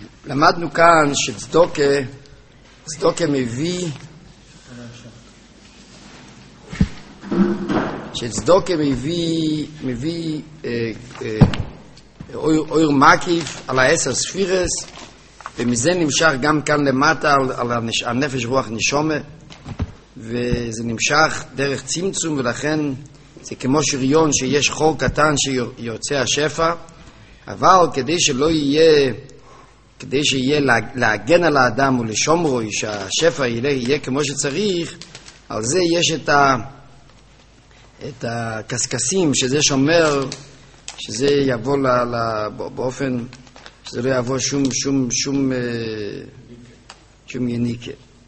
למדנו כאן שצדוקה מביא אור מקיף על 10 ספירס, ומזה נמשך גם כאן למטה על הנפש רוח נשומה, וזה נמשך דרך צמצום, ולכן זה כמו שריון שיש חור קטן שיוצא השפע, אבל כדי שיהיה להגן על האדם ולשומרו, שהשפע יהיה כמו שצריך, על זה יש את הקסקסים, שזה שומר, שזה יבוא באופן, שזה לא יבוא שום יניקה.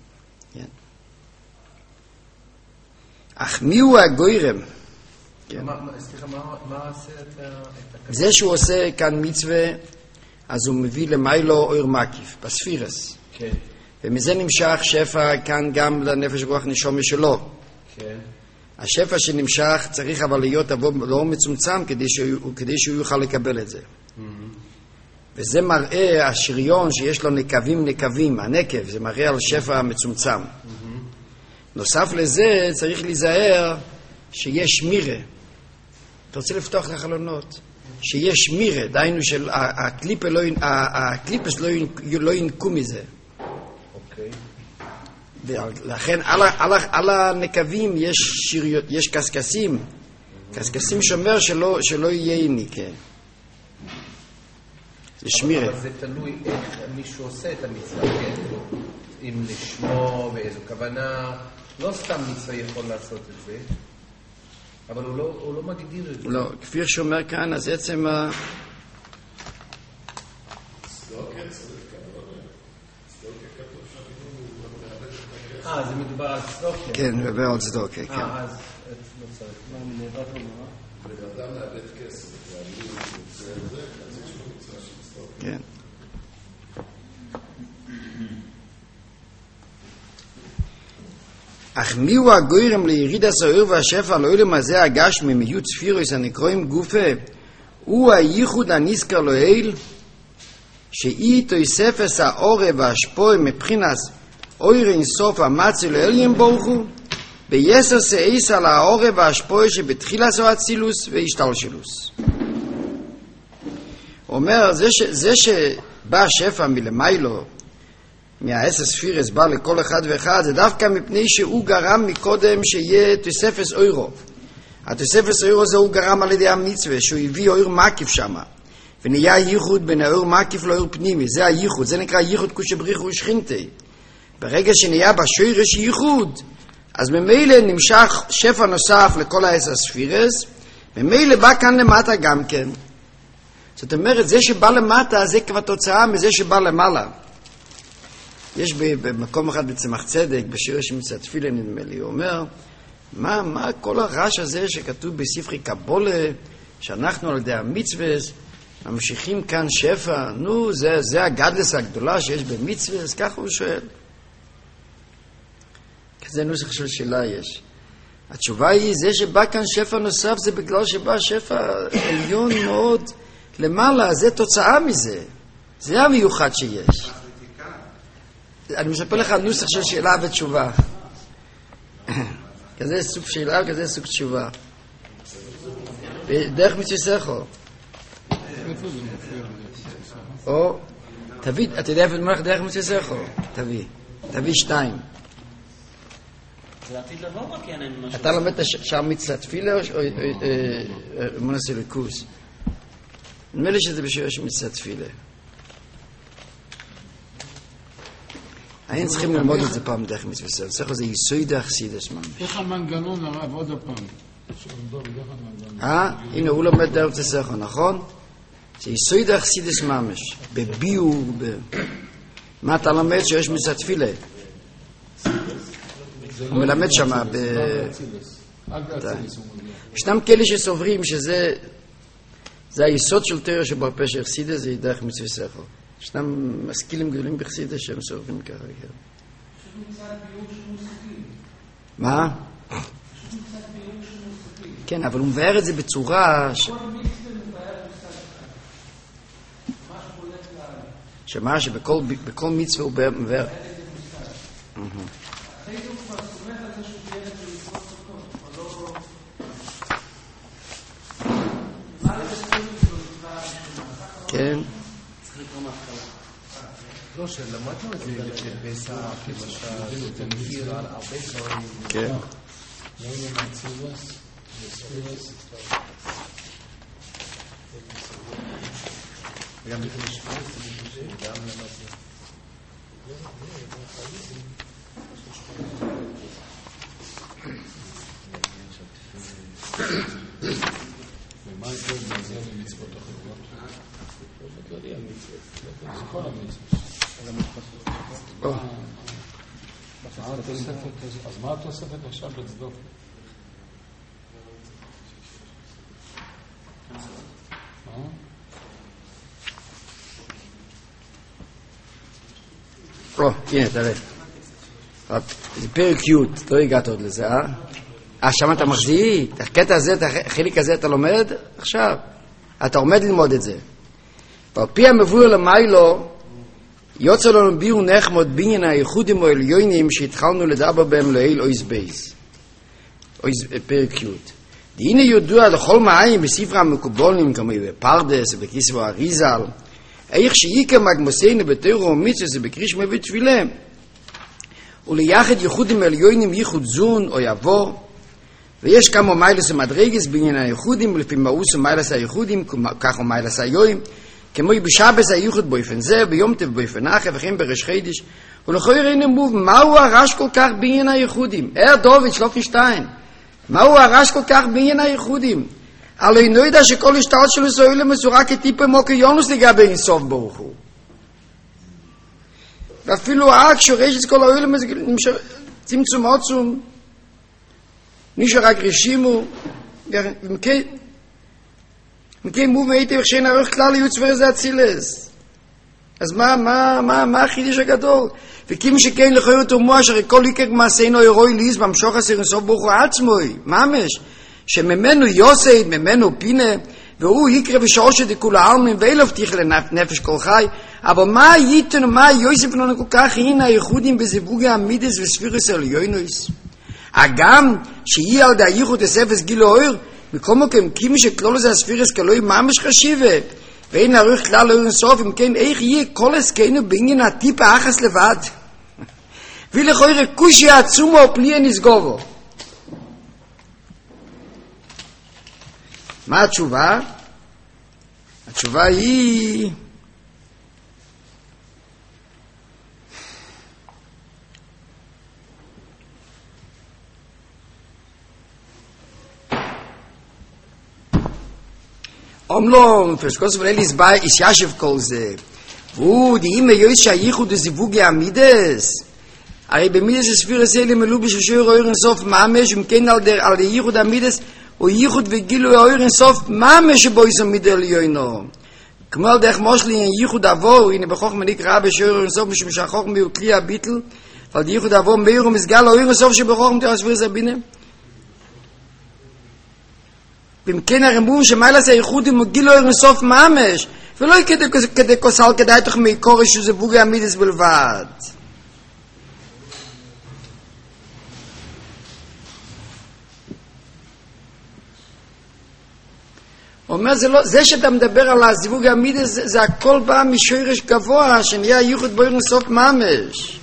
אך מי הוא הגוירם? סליחה, מה עושה את הקסקסים? זה שהוא עושה כאן מצווה, אז הוא מביא למיילו אור מקיף, בספירס. כן. ומזה נמשך שפע כאן גם לנפש רוח נשומה שלו. כן. השפע שנמשך צריך אבל להיות לא מצומצם כדי שהוא יוכל לקבל את זה. וזה מראה השריון שיש לו נקבים, הנקב, זה מראה על שפע מצומצם. נוסף לזה צריך להיזהר שיש מירה. אתה רוצה לפתוח את החלונות? שיש מירה, דהיינו הקליפס לא ינקו מזה. אוקיי. ולכן על הנקבים יש קסקסים. קסקסים שומר שלא יהיה יניקה. זה שמירה. אבל זה תלוי איך מישהו עושה את המצווה, כן? אם לשמו באיזו כוונה, לא סתם מצווה יכול לעשות את זה, אבל הוא לא מגדיר את זה. לא, כפי שאומר כאן, אז עצם זה מדובר על צדוקה. כן, מדבר על צדוקה, כן. אז לא צריך. מה, אני נאבד לומר? לבדם לאבד כסף, להגיד זה, אז יש לו מצווה של צדוקה. כן. אך מיהו הגוירם ליריד הסעיר והשפע לעולם הזה הגשמי מיוד ספירוס הנקרואים גופה, הוא הייחוד הנזכר לאל, שאי תוספס האורה והשפוע מבחינס אויר אינסוף המצי לאליים בורחו, ביסר סעיס על האורה והשפוע שבתחילת האצילוס והשתלשלוס. אומר, זה שבא השפע מלמיילו, מהעשר ספירס בא לכל אחד ואחד, זה דווקא מפני שהוא גרם מקודם שיהיה תוספס אוירו. התוספס אוירו זה הוא גרם על ידי המצווה, שהוא הביא אויר מקיף שם. ונהיה ייחוד בין האויר מקיף לאויר פנימי, זה הייחוד, זה נקרא ייחוד כשבריחו ושכינתי. ברגע שנהיה בשורש ייחוד, אז ממילא נמשך שפע נוסף לכל העשר ספירס, ממילא בא כאן למטה גם כן. זאת אומרת, זה שבא למטה זה כבר תוצאה מזה שבא למעלה. יש במקום אחד בצמח צדק, בשיר שמצא תפילה נדמה לי, הוא אומר, מה כל הרעש הזה שכתוב בספרי קבולה, שאנחנו על ידי המצווה, ממשיכים כאן שפע, נו, זה הגדלס הגדולה שיש במצווה, ככה הוא שואל. כזה נוסח של שאלה יש. התשובה היא, זה שבא כאן שפע נוסף, זה בגלל שבא שפע עליון מאוד למעלה, זה תוצאה מזה. זה המיוחד שיש. אני מספר לך נוסח של שאלה ותשובה. כזה סוג שאלה וכזה סוג תשובה. דרך מצווה. או, תביא, אתה יודע איפה נמלך דרך מצווה? תביא 2. זה עתיד לבוא רק אין משהו. אתה לומד שער מצווה תפילה או מונס אלוקוס? נדמה לי שזה בשביל מצווה תפילה. היינו צריכים ללמוד את זה פעם דרך מצווה סר. צריך לזה יסוי דרך סידס ממש. איך המנגנון הרב עוד הפעם? הנה הוא לומד דרך מצווה סר, נכון? זה יסוי דרך סידס ממש. בביור, מה אתה לומד שיש מצווה תפילה? הוא מלמד שמה ישנם כאלה שסוברים שזה היסוד של תורה שבהרפה של חסידה, זה דרך מצווה סכו. ישנם משכילים גדולים בחסידה שהם סוברים ככה. מה? כן, אבל הוא מבאר את זה בצורה שמה שבכל מצווה הוא מבאר. כן. לא, שלמדנו את זה בפסח, למשל, זה מכיר על הרבה דברים. כן. גם במשפט, גם למעשה. ומה זה מזה למצוות אחרות? בכללי המצוות, זה כל המצוות. אז מה התוספת עכשיו בצדוק? הנה, תראה. זה פרק י', לא הגעת עוד לזה, שם אתה מחזיק, את הקטע הזה, את החלק הזה אתה לומד עכשיו. אתה עומד ללמוד את זה. ועל פי המבואר למיילו, יוצא לנו ביור נחמוד בעניין הייחודים או עליונים שהתחלנו לדבר בהם לעיל אויז בייס. פרק י'. והנה ידוע לכל מעיים בספר המקובולים כמו בפרדס ובכיסו האריזל, איך שיקה מגמוסינו בתורו ומצווה זה בקרישמה ותפילה, וליחד ייחודים עליונים ייחוד זון או יבוא, ויש כמה מיילס ומדרגס בעניין הייחודים, ולפי מאוס ומיילס הייחודים, כך ומיילס היואים, כמו בשבס הייחוד באופן זה, ביום טב באופן אחר, וכן בראש חידש, ולכל יראינו מוב, מהו הרש כל כך בעניין הייחודים? דוד, שלופנשטיין, מהו הרש כל כך בעניין הייחודים? הלא אינו יודע שכל השתלות שלו זוהי למסורה כטיפה מוקר יונוס לגבי אינסוף ברוך הוא. ואפילו כשורש את כל העולם צמצום עצום, נשאר רק רשימו, מכן מוב והייתי וכשאין ערך כלל יהיו צפר זה הצילס. אז מה החידש הגדול? וכיוון שכן לכוי אותו מואש, הרי כל עיקר מעשינו אירוי ליז, במשוך עשר אינסוף ברוך הוא עצמוי, ממש. שממנו יוסד, ממנו פינה, והוא יקרא בשעושת לכול העלמין, ואילו הבטיח לנפש כל חי, אבל מה ייתנו, מה יוסף לנו כל כך, הנה הייחודים בזיווגי המידס וספירס עליונוס. הגם שיהיה על דה ייחוד הספס גילו אויר, מכל מקום, כימי שכלול זה הספירס כלוי ממש חשיבה, ואין ערוך כלל אויר אינסוף, אם כן, איך יהיה כל עסקנו בעניין הטיפ האחס לבד? ולכוי רקושי עצומו פליה נסגובו. מה התשובה? התשובה היא אומלום, פרסקוס ולאליס באי ישיישב כל זה והוא דהים היועץ שהייחוד הזיווג העמידס הרי במידס הספירס אלה מלובש ושור אויר אינסוף ממש ומכן על הייחוד העמידס הוא ייחוד וגילו האויר אינסוף ממש שבו יסו מידי עליונו כמו על דרך מושלי ייחוד עבור הנה בחוכמה נקרא בשור אינסוף משום שהחוכמה הוא כלי הביטל ועל ייחוד עבור מאיר ומסגל האויר אינסוף שבחוכמה תראה ספירס הבינה במכן הרמבום שמיילס הייחודים הוא גילו האויר אינסוף ממש ולא כדי כוסל כדאי תוך מקורש שזה בוגי המידס בלבד אומר זה שאתה מדבר על הזיווג המידס זה הכל בא משורש גבוה שנהיה ייחוד באויר אינסוף ממש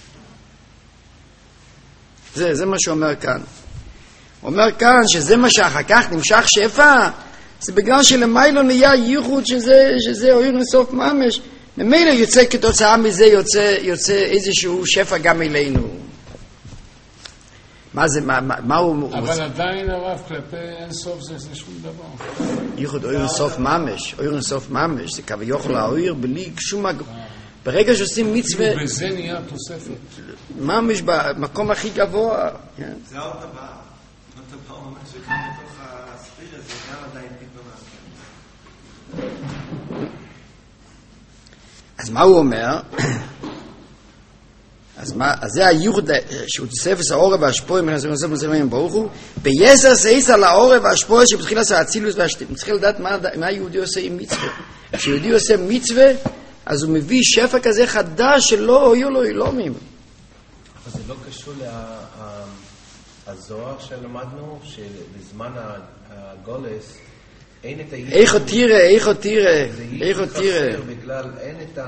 זה מה שאומר כאן אומר כאן שזה מה שאחר כך נמשך שפע זה בגלל שלמיילו נהיה ייחוד שזה אויר אינסוף ממש ממילא יוצא כתוצאה מזה יוצא איזשהו שפע גם אלינו מה זה, מה הוא... אבל עדיין הרב כלפי אינסוף זה שום דבר. ייחוד אויר אינסוף ממש, אויר אינסוף ממש, זה כביכול האויר בלי שום... ברגע שעושים מצווה... בזה נהיה תוספת. ממש במקום הכי גבוה. זה עוד הבא. עוד הבא אומר שגם בתוך הספיר הזה, גם עדיין פתאום אז מה הוא אומר? אז זה הייחוד שהוא תוספס העורב והשפועה מן הסוף מסביבים ברוך הוא ביסר סייס על העורב והשפועה שבתחילה עשה הצילוס צריך לדעת מה היהודי עושה עם מצווה כשיהודי עושה מצווה אז הוא מביא שפע כזה חדש שלא היו לו אילומים. אבל זה לא קשור לזוהר שלמדנו, שבזמן הגולס אין את הייחוד. איך תראה, איך תראה, איך תראה. בגלל אין את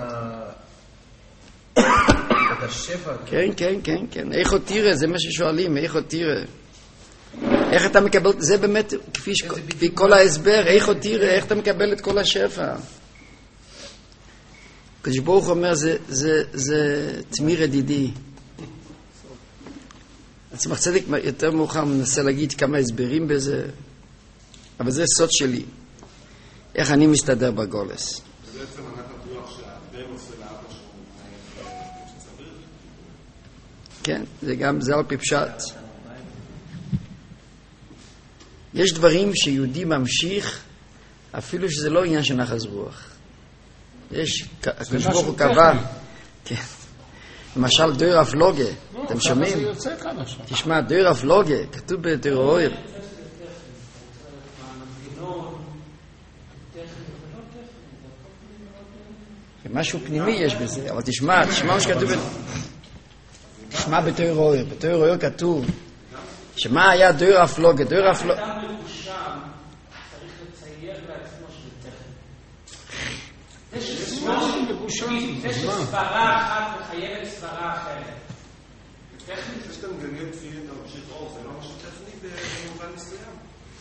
השפע. כן, כן, כן, כן. איך תראה, זה מה ששואלים, איך תראה. איך אתה מקבל, זה באמת כפי כל ההסבר, איך תראה, איך אתה מקבל את כל השפע. הקדוש ברוך הוא אומר, זה תמיר ידידי. עצמך צדיק יותר מאוחר מנסה להגיד כמה הסברים בזה, אבל זה סוד שלי. איך אני מסתדר בגולס. בעצם אני בטוח שהבן עושה לאבא שצריך. כן, זה גם, זה על פי פשט. יש דברים שיהודי ממשיך, אפילו שזה לא עניין של נחס רוח. יש, הקדוש ברוך הוא קבע. כן. למשל, דויר הפלוגה. אתם שומעים? תשמע, דויר הפלוגה, כתוב בדויר אוהל. משהו פנימי יש בזה, אבל תשמע מה שכתוב תשמע בדויר אוהל. בדויר אוהל כתוב שמה היה דויר הפלוגה? דויר הפלוגה אדם מבושם צריך לצייר לעצמו שזה טכני. זה שסברה אחת מחייבת סברה אחרת. יש כאן גניות תפילין תמשיך אור, זה לא משהו טכני במובן מסוים?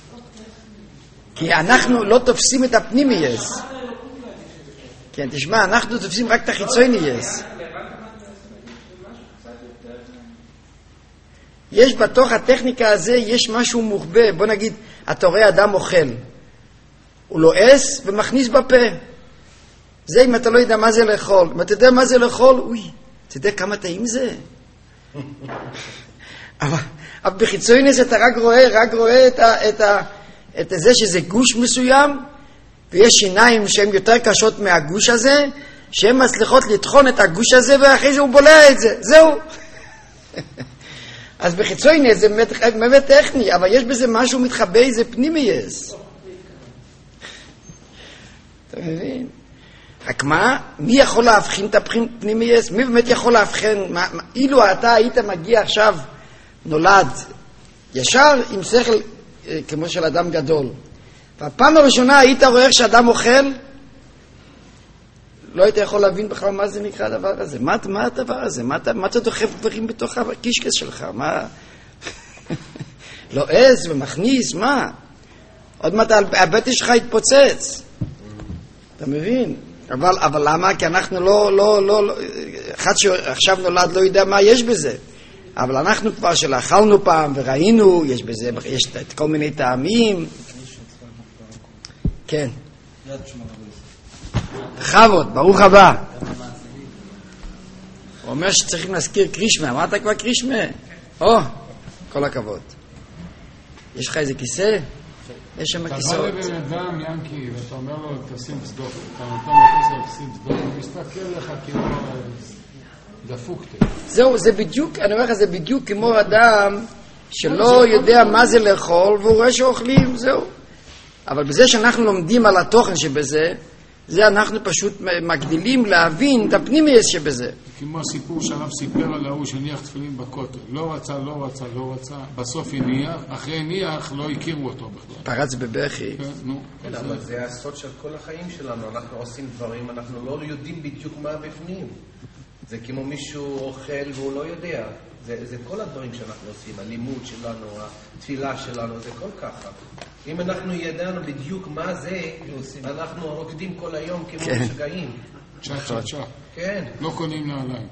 כי אנחנו לא תופסים את הפנימייס. כן, תשמע, אנחנו תופסים רק את החיצונייס. יש בתוך הטכניקה הזה, יש משהו מוחבא. בוא נגיד, אתה רואה אדם אוכל. הוא לועס ומכניס בפה. זה אם אתה לא יודע מה זה לאכול. אם אתה יודע מה זה לאכול, אוי, אתה יודע כמה טעים זה? אבל בחיצונייס אתה רק רואה את זה שזה גוש מסוים, ויש שיניים שהן יותר קשות מהגוש הזה, שהן מצליחות לטחון את הגוש הזה, ואחרי זה הוא בולע את זה. זהו. אז בחיצונייס זה באמת טכני, אבל יש בזה משהו מתחבא, איזה פנימייס. אתה מבין? רק מה? מי יכול להבחין את הפנימייס? מי באמת יכול להבחין? אילו אתה היית מגיע עכשיו, נולד, ישר עם שכל כמו של אדם גדול, והפעם הראשונה היית רואה איך שאדם אוכל, לא היית יכול להבין בכלל מה זה נקרא הדבר הזה. מה הדבר הזה? מה אתה דוחף דברים בתוך הקישקס שלך? מה? לא עז ומכניס, מה? עוד מעט הבטן שלך התפוצץ. אתה מבין? אבל למה? כי אנחנו לא אחד שעכשיו נולד לא יודע מה יש בזה. אבל אנחנו כבר שלאכלנו פעם וראינו, יש בזה, יש את כל מיני טעמים. כן. חבות, ברוך הבא. הוא אומר שצריכים להזכיר קרישמה. אמרת כבר קרישמה? כל הכבוד. יש לך איזה כיסא? יש שם כיסאות. אתה בא לבן אדם, ינקי, ואתה אומר לו, תשים צדוק. אתה נותן לו כסף, תשים צדוק, הוא מסתכל לך כאילו דפוקת. זהו, זה בדיוק, אני אומר לך, זה בדיוק כמו אדם שלא יודע מה זה לאכול, והוא רואה שאוכלים, זהו. אבל בזה שאנחנו לומדים על התוכן שבזה, זה אנחנו פשוט מגדילים להבין את הפנימייס שבזה. כמו הסיפור שהרב סיפר על ההוא שניח תפילין בכותל. לא רצה, בסוף הניח, אחרי הניח לא הכירו אותו בכלל. פרץ בבכי. כן, אבל זה הסוד של כל החיים שלנו. אנחנו עושים דברים, אנחנו לא יודעים בדיוק מה בפנים. זה כמו מישהו אוכל והוא לא יודע. זה כל הדברים שאנחנו עושים, הלימוד שלנו, התפילה שלנו, זה כל ככה. אם אנחנו ידענו בדיוק מה זה, אנחנו רוקדים כל היום כמו משגעים. צ'ה. כן. לא קונים נעליים.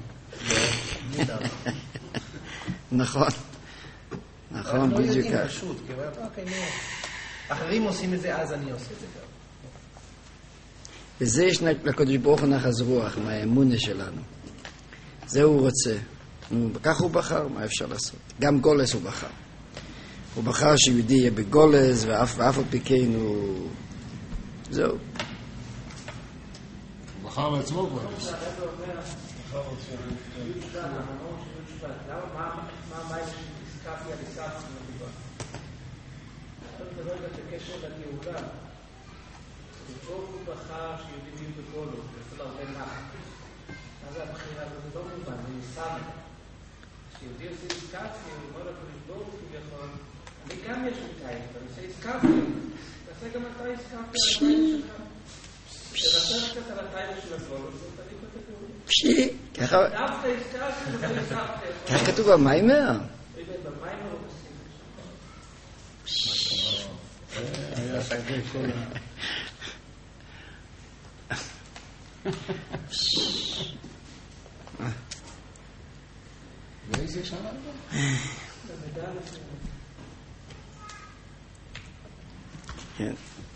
נכון, בדיוק. לא יודעים פשוט. אחרים עושים את זה, אז אני עושה את זה גם. וזה יש לקדוש ברוך הוא נחס רוח, מהאמונה שלנו. זה הוא רוצה. כך הוא בחר, מה אפשר לעשות? גם גולס הוא בחר. הוא בחר שיהודי יהיה בגולס, ואף על פי כן הוא... זהו. הוא בחר לעצמו גולס. ברוך הוא בחר שיהודים יהיו בגולות, לפעול הרבה נחת. אז הבחירה הזאת לא מובן, זה ניסן. כשיהודי עושה עסקציה, הוא אומר לקדוש ברוך הוא כביכול, אני גם יש לי טייס, אני עושה עסקציה. תעשה גם אתה עסקציה על הטייס שלך. תנסה קצת על הטייס של הגולות, ותביא את התיאורים. פשי, ככה... דווקא עסקציה, זה לא עסקציה. כך כתוב במיימר? במיימר הוא עושים. היה שווה כל באיזה שנה אתה? כן.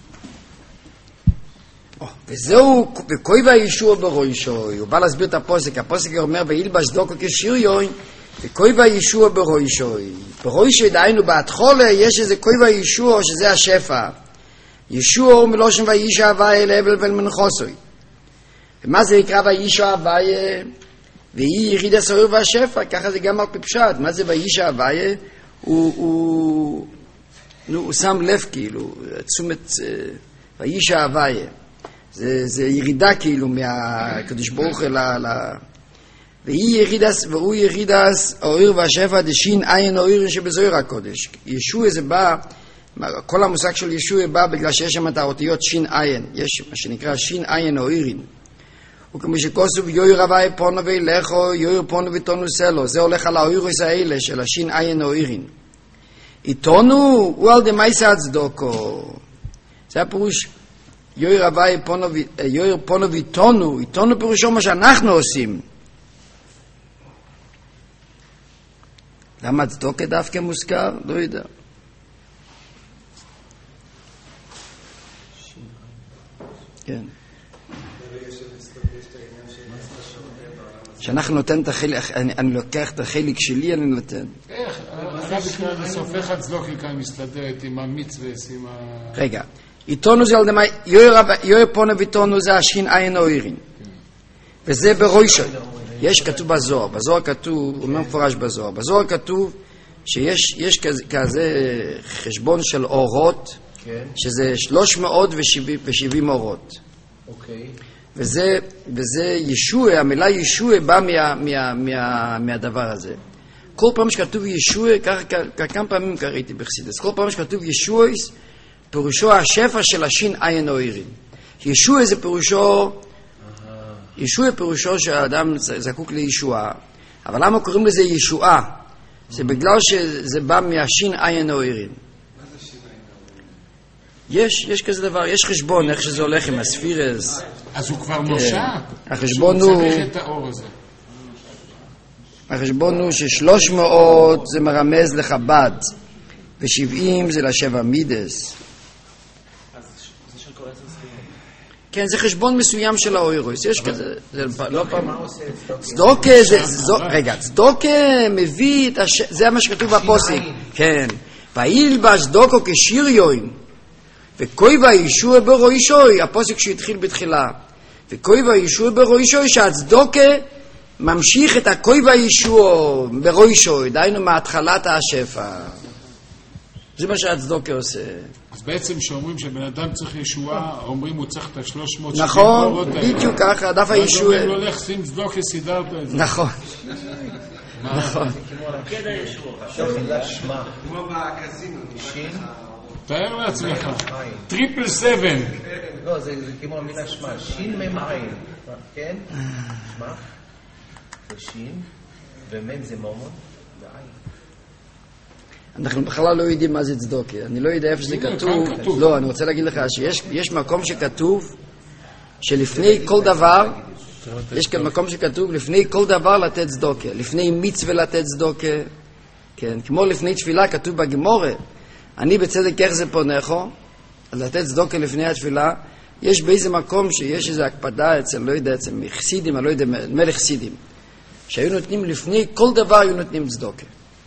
וזהו, וכוי והישוע ברוישוי. הוא בא להסביר את הפוסק. הפוסק אומר, וילבש דוקו כשיריון, וכוי והישוע ברוישוי. ברוישוי דהיינו בהתחלה, יש איזה כוי והישוע, שזה השפע. ישוע הוא מלושן והישע הוויה אל הבל ולמנחוסוי. ומה זה נקרא והישע הוויה? והיא יריד הסעור והשפע, ככה זה גם על פפשט. מה זה והישע הוויה? הוא שם לב כאילו, תשומת והישע הוויה. זה ירידה כאילו מהקדוש ברוך והוא ירידס האור והשפע דשין עין האור שבזוהר הקודש. ישוע זה בא, כל המושג של ישוע בא בגלל שיש שם את האותיות שין עין, יש מה שנקרא שין עין האורים. וכמו שכוסוב יויר הווי פונו ואילכו יויר פונו ותונו סלו, זה הולך על האוירוס האלה של השין עין האורים. איתונו הוא על דמייסה הצדוקו, זה הפירוש יויר הווי פונו ותונו, איתונו פירושו מה שאנחנו עושים. למה הצדוקה דווקא מוזכר? לא יודע. כן. שאנחנו נותן את החלק, אני לוקח את החלק שלי, אני נותן. איך? הרב יקרא בסוף, איך הצדוקה כאן מסתדרת עם המצווה, עם ה... רגע, איתונו זה על דמי, יויר פונו ותונו זה השין עין האוירים. וזה ברוישוי. יש כתוב בזוהר, בזוהר כתוב, הוא אומר מפורש בזוהר, בזוהר כתוב שיש כזה חשבון של אורות, שזה 370 אורות. וזה ישוע, המילה ישוע באה מהדבר הזה. כל פעם שכתוב ישוע, כמה פעמים קראתי בחסידות, כל פעם שכתוב ישוע, פירושו השפע של השין עין האוירים. ישוע זה פירושו, ישוע פירושו שהאדם זקוק לישועה. אבל למה קוראים לזה ישועה? זה בגלל שזה בא מהשין עין האוירים. מה זה שין עין האוירים? יש כזה דבר, יש חשבון, איך שזה הולך עם הספירס. אז הוא כבר נושע. החשבון הוא... צריך את האור הזה. החשבון הוא ש300 זה מרמז לחב"ד, ו70 זה לשבע מידס. כן, זה חשבון מסוים של האוירוס. יש כזה, זה לא פעם... צדוקה זה... רגע, צדוקה מביא את זה מה שכתוב בפוסק. כן. וילבש דוקו כשיריון, וכוי והישוע ברוישוי, הפוסק שהתחיל בתחילה. וכוי והישוע ברוישוי, שהצדוקה ממשיך את הכוי והישוע ברוישוי, דיינו מהתחלת השפע. זה מה שהצדוקה עושה. אז בעצם שאומרים שבן אדם צריך ישועה, אומרים הוא צריך את 300 נכון, בדיוק ככה, דף הישוע. אז אומרים לו לך שים צדוקה, סידרת את זה. נכון. נכון. כמו בקזינו. תאר לעצמך. 777. לא, זה כמו המילה שמה, שין ממעין. כן? שמה? זה שין, ומן זה מומון, ועין. אנחנו בכלל לא יודעים מה זה צדוקה. אני לא יודע איפה זה כתוב. לא, אני רוצה להגיד לך שיש מקום שכתוב שלפני כל דבר, יש כאן מקום שכתוב לפני כל דבר לתת צדוקה. לפני מצווה לתת צדוקה. כן, כמו לפני תפילה כתוב בגמורה. אני בצדק איך זה פונכו, אז לתת צדוקה לפני התפילה. יש באיזה מקום שיש איזו הקפדה אצל, לא יודע, אצל חסידים, אני לא יודע, מלך חסידים. שהיו נותנים לפני כל דבר היו נותנים צדוקה.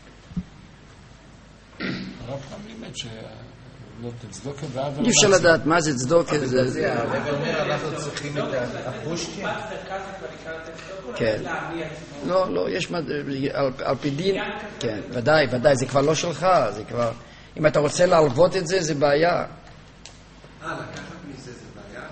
הרב חם לימד שלא תצדוקה ועבר... אי אפשר לדעת מה זה צדוקה. הרב אומר, אנחנו צריכים את הפושטים. כן. לא, יש על פי דין. כן, ודאי, זה כבר לא שלך, זה כבר... אם אתה רוצה להלוות את זה, זה בעיה. לקחת מזה זה בעיה?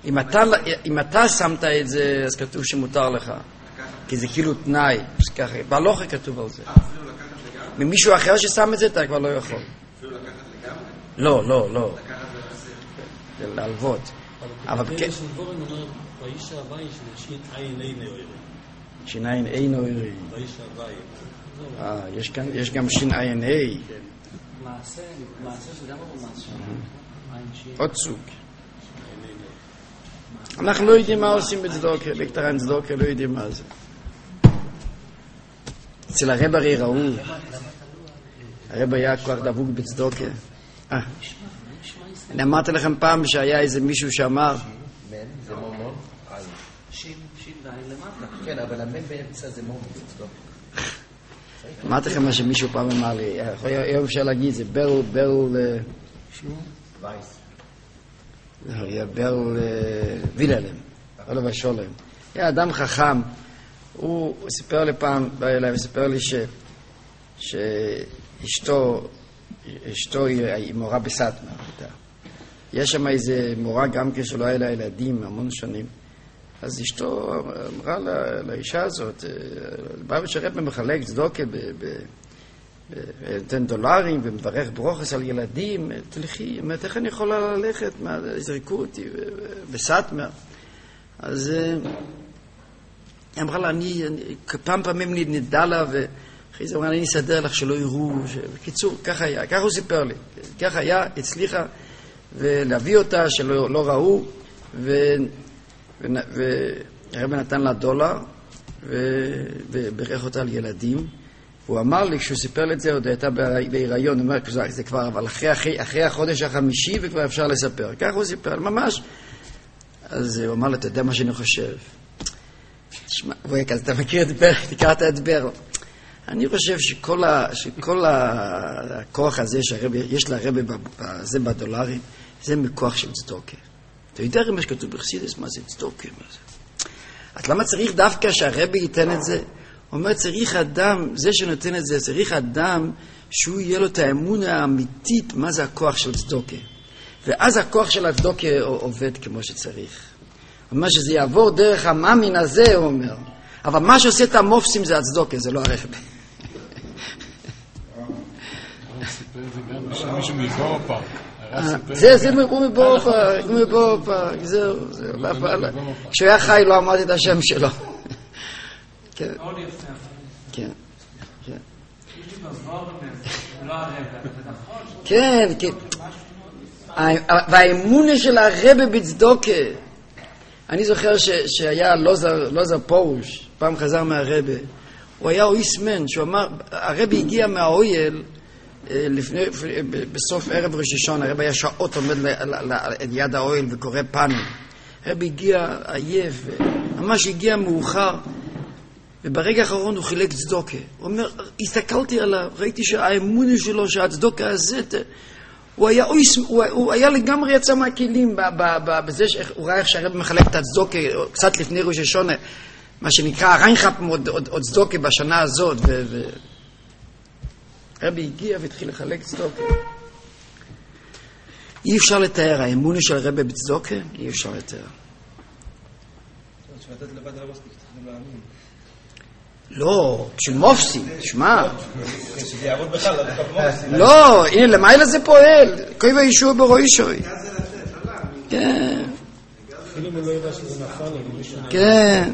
אם אתה שמת את זה, אז כתוב שמותר לך. כי זה כאילו תנאי. ככה, בהלוכה כתוב על זה. אפילו לקחת לגמרי? ממישהו אחר ששם את זה, אתה כבר לא יכול. אפילו לקחת לגמרי? לא. לקחת זה לעשר. להלוות. אבל כן. של דבורן אומר, ואיש הווי שנשים עין אינו יראה. שיניים אינו יראה. ואיש הווי. יש גם שיניים. מעשה שגם הוא מעשה. עוד סוג. אנחנו לא יודעים מה עושים בצדוקה, בקטרן צדוקה לא יודעים מה זה. אצל הרב הרי ראו, הרב היה כבר דבוק בצדוקה. אני אמרתי לכם פעם שהיה איזה מישהו שאמר, מן זה מומון, עין. שין ועין למטה. כן, אבל המן באמצע זה מומון, זה צדוקה. אמרתי לכם מה שמישהו פעם אמר לי, היום אפשר להגיד, זה ברל וייס. היה ברל ויללם, עולו ושולם. היה אדם חכם, הוא סיפר לי פעם, בא אליי וסיפר לי שאשתו היא מורה בסטמר. יש שם איזה מורה גם כשלא היה לה ילדים המון שנים. אז אשתו אמרה לאישה הזאת, בא ושרב מחלק צדוקה נותן דולרים ומברך ברוכס על ילדים, תלכי, אומרת, איך אני יכולה ללכת? זרקו אותי בסטמר. אז היא אמרה לה, פעמים נדע לה, ואחרי זה אמרה, אני אסדר לך שלא יראו. בקיצור, ככה היה, ככה הוא סיפר לי. ככה היה, הצליחה, ולהביא אותה שלא ראו, והרבא נתן לה דולר, וברך אותה על ילדים. הוא אמר לי, כשהוא סיפר לי את זה, עוד הייתה בהיריון, הוא אומר, זה כבר, אבל אחרי החודש החמישי, וכבר אפשר לספר. כך הוא סיפר, ממש. אז הוא אמר לי, אתה יודע מה שאני חושב? תשמע, אז אתה מכיר את בר, תקראת את בר. אני חושב שכל הכוח הזה שיש לרבא זה בדולרים, זה מכוח של צדוקה. אתה יודע מה שכתוב בחסידות, מה זה צדוקה? אז למה צריך דווקא שהרבא ייתן את זה? הוא אומר, צריך אדם, זה שנותן את זה, צריך אדם שהוא יהיה לו את האמון האמיתית, מה זה הכוח של צדוקה. ואז הכוח של הצדוקה עובד כמו שצריך. הוא אומר שזה יעבור דרך המאמין הזה, הוא אומר. אבל מה שעושה את המופסים זה הצדוקה, זה לא הרבא. מישהו מבור פארק. זה מבור פארק, זהו. כשהוא היה חי לא אמרתי את השם שלו. כן. כן. כן, כן. והאמונה של הרבא בצדוקה. אני זוכר שהיה לוזר פורוש, פעם חזר מהרבא. הוא היה אויסמן, שהוא אמר, הרבא הגיע מהאויל בסוף ערב ראש השנה, הרבא היה שעות עומד ליד האויל וקורא פנים. הרבא הגיע עייף, ממש הגיע מאוחר. וברגע האחרון הוא חילק צדוקה. הוא אומר, הסתכלתי עליו, ראיתי שהאמונה שלו, שהצדוקה הזה, הוא היה לגמרי יצא מהכלים בזה שהוא ראה איך שהרב מחלק את הצדוקה קצת לפני ראש השונה, מה שנקרא ריינכאפ עוד צדוקה בשנה הזאת, הרב הגיע והתחיל לחלק צדוקה. אי אפשר לתאר, האמונה של הרב בצדוקה, אי אפשר לתאר. שמתת לבד הראש תכתוב להאמין. לא, בשביל מופסי, תשמע. שזה יעבוד בכלל, לא, הנה, למעלה זה פועל. כוי וישוע ברואי שוי. כן. אפילו אם הוא לא יודע שזה נפל, כן.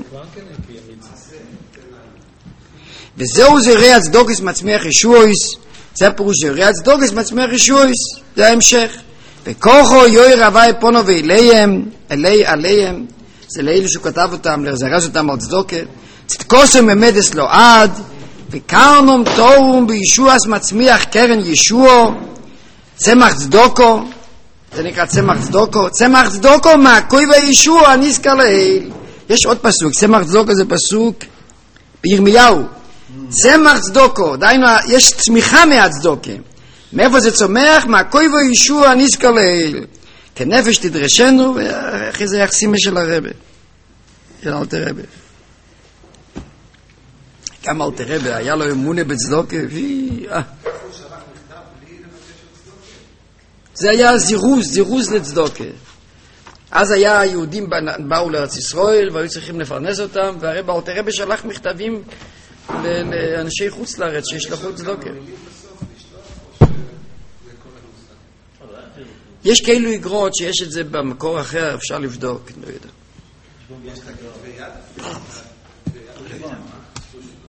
וזהו זרעי הצדוקס מצמיח ישועס. זה הפירוש זרעי הצדוקס מצמיח ישועס. זה ההמשך. וכוחו יוי רבי פונו ואליהם, עליהם. זה לאלו שהוא כתב אותם, לזרז אותם על צדוקה. צדקוסם ממדס לו עד, וקרנום תורום בישועס מצמיח קרן ישוע, צמח צדוקו, זה נקרא צמח צדוקו, צמח צדוקו מהכוי וישוע נזכר לאל. יש עוד פסוק, צמח צדוקו זה פסוק בירמיהו, צמח צדוקו, דיינו, יש צמיחה מהצדוקה, מאיפה זה צומח? מהכוי וישוע נזכר לאל, כנפש תדרשנו, ואחרי זה יחסימה של הרבא, של אלתר רבא. גם אלתר רבא, היה לו אמונה בצדוקה, זה היה זירוז לצדוקה. אז היה היהודים באו לארץ ישראל והיו צריכים לפרנס אותם, והרב אלתר רבי שלח מכתבים לאנשי חוץ לארץ שישלחו צדוקה. יש כאילו אגרות שיש את זה במקור אחר, אפשר לבדוק, לא יודע.